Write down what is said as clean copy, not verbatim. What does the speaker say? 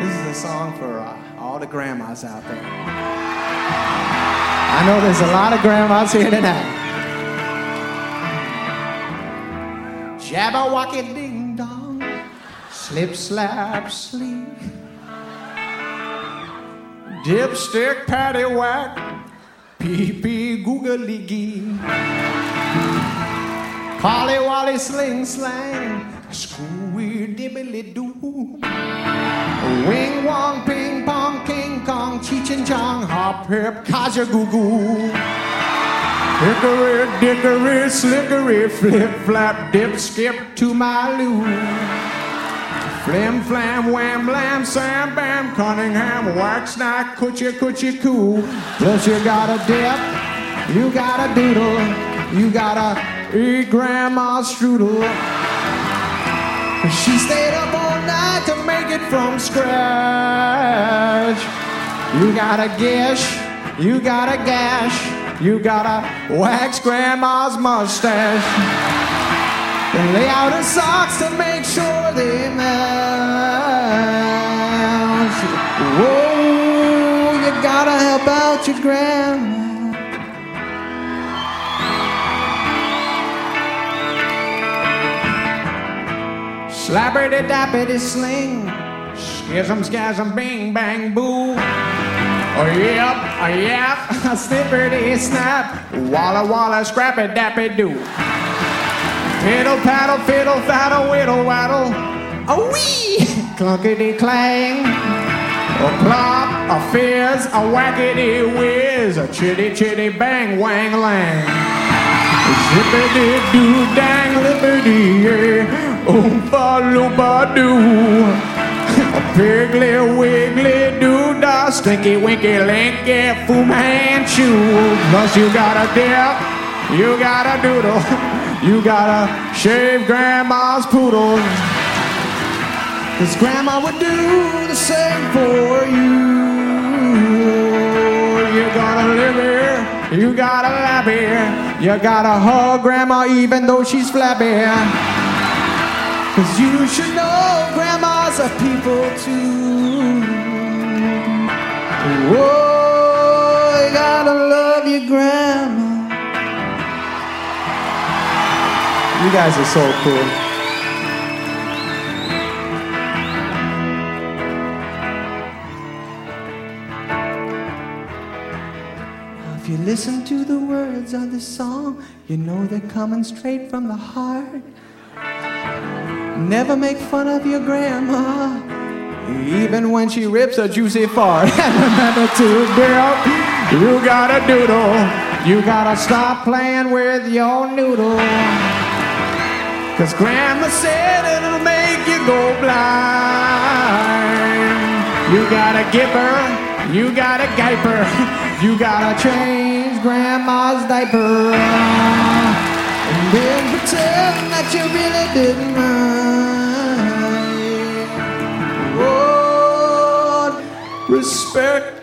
This is a song for all the grandmas out there. I know there's a lot of grandmas here tonight. Jabberwocky ding dong, slip slap sleep, dipstick paddywhack, pee pee googly gee, polly wally sling slang, screwy dibbly doo, wing wong ping pong king kong cheech and chong hop hip kaja goo goo. Hickory, dickory, slickery, flip, flap, dip, skip to my loo. Flim, flam, wham, blam, sam, bam, Cunningham, wax, snack, coochie, coochie, coo. Plus you gotta dip, you gotta doodle, you gotta eat grandma's strudel. She stayed up all night to make it from scratch. You gotta gish, you gotta gash, you gotta wax grandma's mustache and lay out her socks to make sure they match. Whoa, you gotta help out your grandma. Slappity dappity sling, schism scasm bing bang boo. Oh yep, oh yep, snippity snap, walla walla scrappy dappy doo. Fiddle paddle, fiddle faddle, whittle waddle, a wee, clunkety clang, a plop, a fizz, a whackety whiz, a chitty chitty bang wang lang. Zippity doo dang lippity yeah, oompa loompa doo. A piggly wiggly doo dah, stinky winky linky Fu Manchu. Plus you gotta dip, you gotta doodle, you gotta shave grandma's poodle. 'Cause grandma would do the same for you. You gotta live here, you gotta lap here, you gotta hug grandma even though she's flabby. 'Cause you should know grandmas are people too. Whoa, you gotta love your grandma. You guys are so cool. If you listen to the words of the song, you know they're coming straight from the heart. Never make fun of your grandma, even when she rips a juicy fart. And remember to dip, you gotta doodle, you gotta stop playing with your noodle. 'Cause grandma said it'll make you go blind. You gotta give her, you gotta gipe her, you gotta change grandma's diaper. And then pretend that you really didn't mind. Oh, respect